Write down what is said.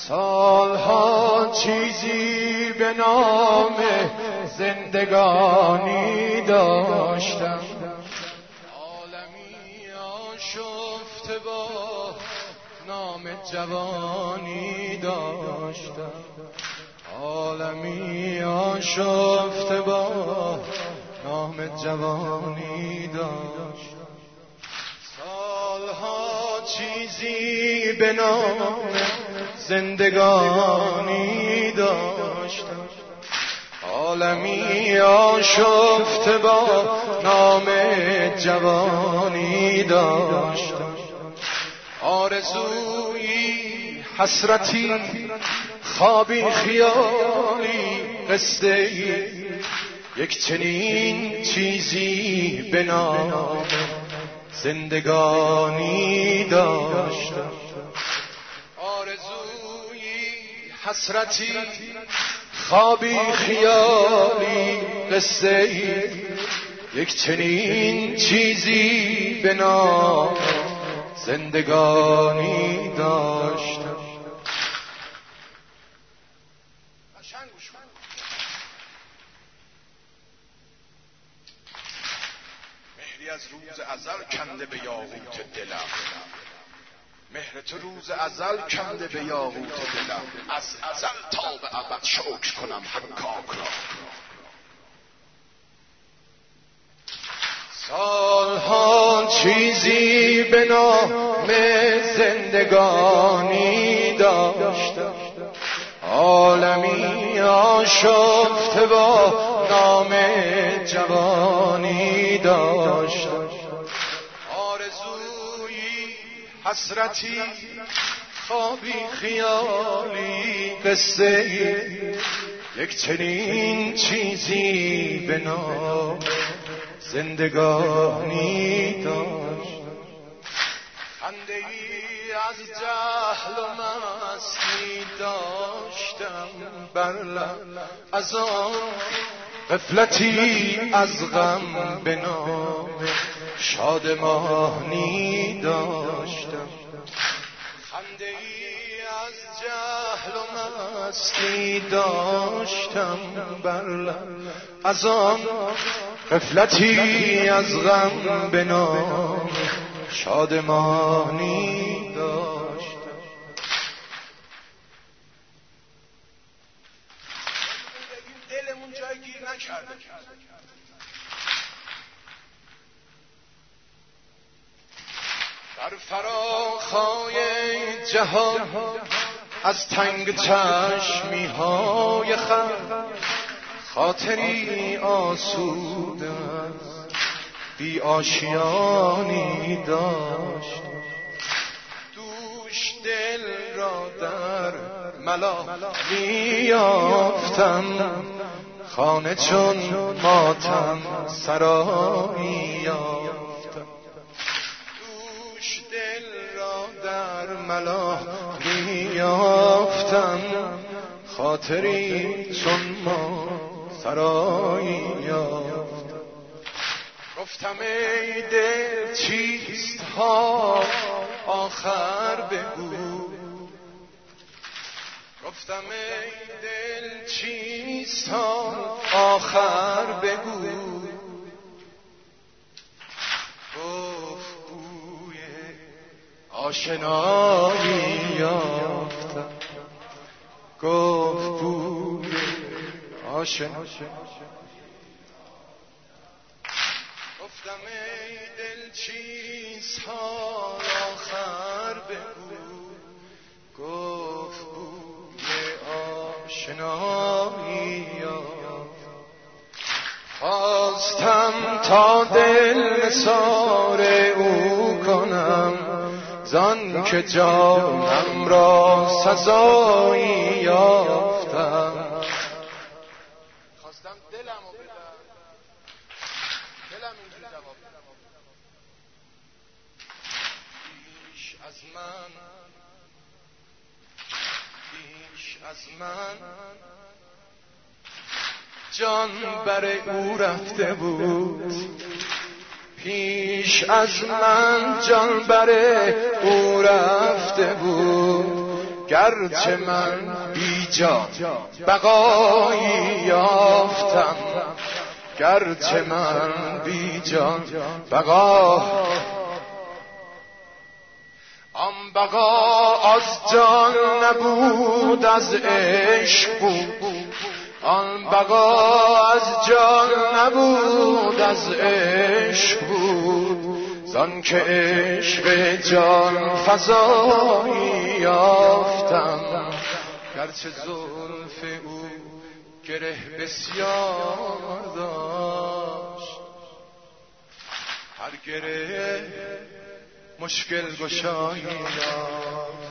سالها چیزی به نام زندگانی داشتم، عالمی آشفته با نام جوانی داشتم، عالمی آشفته با نام جوانی داشتم. سالها چیزی به نام زندگانی داشتم، عالمی آشفته با نام جوانی داشتم. آرزویی، حسرتی، خوابی، خیالی، قصه‌ای، یک چنین چیزی به نام زندگانی داشتم. آرزویی، حسرتی، خوابی، خیالی، قصه‌ای، یک چنین چیزی به نام زندگانی داشتم. مهری از روز ازل کنده به یاقوت دلم، مهر تو روز ازل کنده به یاقوت دلم. از ازل تا به ابد شکر کنم حکاک را. سالها چیزی به نام زندگانی داشتم، عالمی آشفته با نام جوانی داشتم. آرزویی، حسرتی، خوابی، خیالی، قصه‌ای، یک چنین چیزی به نام زندگانی داشتم. خنده‌ای از جهل و مستی داشتم بر لب، از آن غفلتی از غم به نام شادمانی داشتم. خنده‌ای از جهل و مستی داشتم بر لب، از آن غفلتی از غم به نام شادمانی داشتم. دلمون جای گیر نکرده، در فراخای جهان از تنگ چشمی های خلق خاطری آسوده است بی آشیانی داشت. دوش دل را در ملا میافتم، خانه چون ماتم سرایی یافتم. دوش دل را در ملا میافتم، خاطری چون ما سرایی یافتم. گفتم ای دل چیست حال آخر بگو، گفتم ای دل چیست حال آخر بگو. گفت بوی آشنایی یافتم، گفت بوی آشنایی. گفتم ای دل چیست حال آخر بگو، گفت بوی آشنایی یافتم. خواستم تا دل نثار او کنم، زان که جانم را سزایی یافتم. خواستم دلمو بدم، دلم اینجور جواب داد. بیش از من جان بر او رفته بود، پیش از من جان بر او رفته بود. گرچه من بی جان بقایی یافتم، گرچه من بی جان بقا، آن بقا از جان نبود از عشق بود، آن بقا از جان نبود از عشق بود، زان که عشق جان فزایی یافتم، گرچه زلف او گره بسیار داشت، هر گره مشکل گشایی داشت.